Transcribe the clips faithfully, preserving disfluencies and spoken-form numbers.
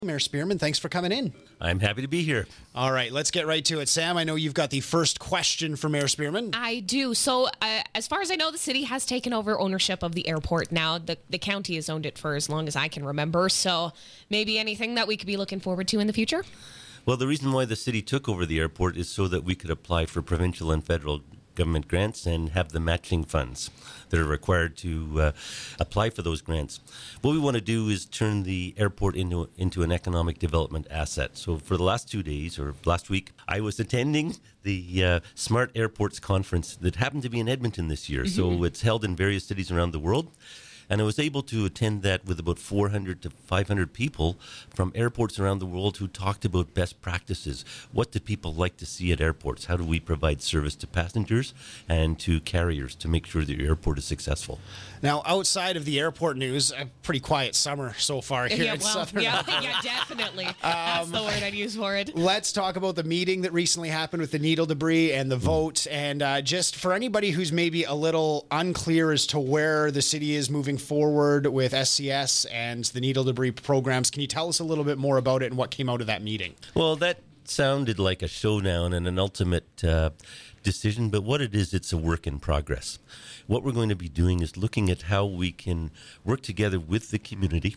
Mayor Spearman, thanks for coming in. I'm happy to be here. All right, let's get right to it. Sam, I know you've got the first question for Mayor Spearman. I do. So, uh, as far as I know, the city has taken over ownership of the airport now. The, the county has owned it for as long as I can remember. So, maybe anything that we could be looking forward to in the future? Well, the reason why the city took over the airport is so that we could apply for provincial and federal government grants and have the matching funds that are required to uh, apply for those grants. What we want to do is turn the airport into into an economic development asset. So for the last two days or last week, I was attending the uh, Smart Airports Conference that happened to be in Edmonton this year. Mm-hmm. So it's held in various cities around the world. And I was able to attend that with about four hundred to five hundred people from airports around the world who talked about best practices. What do people like to see at airports? How do we provide service to passengers and to carriers to make sure that your airport is successful? Now, outside of the airport news, a pretty quiet summer so far here yeah, in well, Southern yeah, yeah, definitely. Um, That's the word I'd use for it. Let's talk about the meeting that recently happened with the needle debris and the vote. And uh, just for anybody who's maybe a little unclear as to where the city is moving forward with S C S and the needle debris programs, can you tell us a little bit more about it and what came out of that meeting? Well, that sounded like a showdown and an ultimate uh, decision, but what it is, it's a work in progress. What we're going to be doing is looking at how we can work together with the community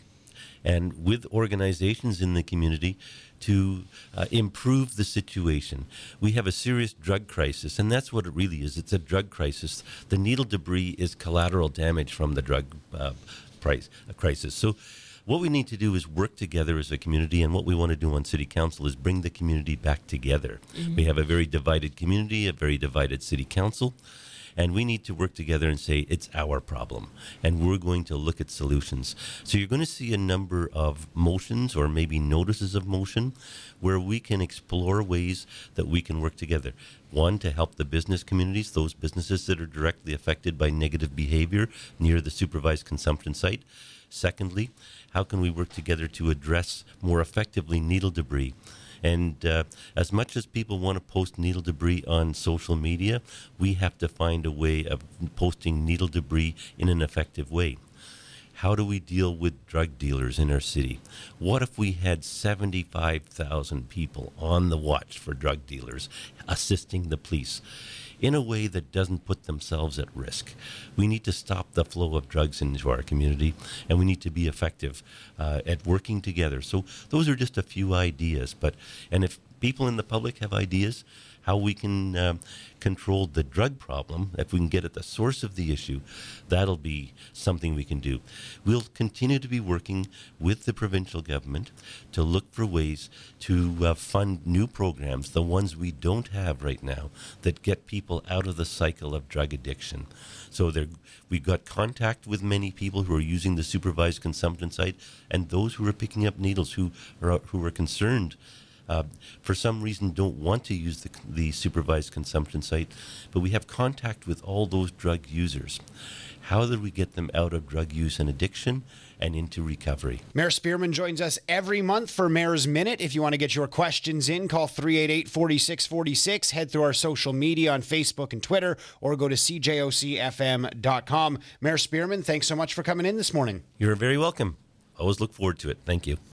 and with organizations in the community to uh, improve the situation. We have a serious drug crisis, and that's what it really is. It's a drug crisis. The needle debris is collateral damage from the drug uh, price, uh, crisis. So what we need to do is work together as a community, and what we want to do on City Council is bring the community back together. Mm-hmm. We have a very divided community, a very divided City Council, and we need to work together and say it's our problem, and we're going to look at solutions. So you're going to see a number of motions or maybe notices of motion where we can explore ways that we can work together. One, to help the business communities, those businesses that are directly affected by negative behavior near the supervised consumption site. Secondly, how can we work together to address more effectively needle debris? And uh, as much as people want to post needle debris on social media, we have to find a way of posting needle debris in an effective way. How do we deal with drug dealers in our city? What if we had seventy-five thousand people on the watch for drug dealers assisting the police in a way that doesn't put themselves at risk? We need to stop the flow of drugs into our community, and we need to be effective uh, at working together. So those are just a few ideas. But and if people in the public have ideas how we can uh, control the drug problem, if we can get at the source of the issue, that'll be something we can do. We'll continue to be working with the provincial government to look for ways to uh, fund new programs, the ones we don't have right now, that get people out of the cycle of drug addiction. So there, we got contact with many people who are using the supervised consumption site, and those who are picking up needles who are, who are concerned Uh, for some reason don't want to use the, the supervised consumption site, but we have contact with all those drug users. How do we get them out of drug use and addiction and into recovery? Mayor Spearman joins us every month for Mayor's Minute. If you want to get your questions in, call three eight eight, four six four six, head through our social media on Facebook and Twitter, or go to c j o c f m dot com. Mayor Spearman, thanks so much for coming in this morning. You're very welcome. Always look forward to it. Thank you.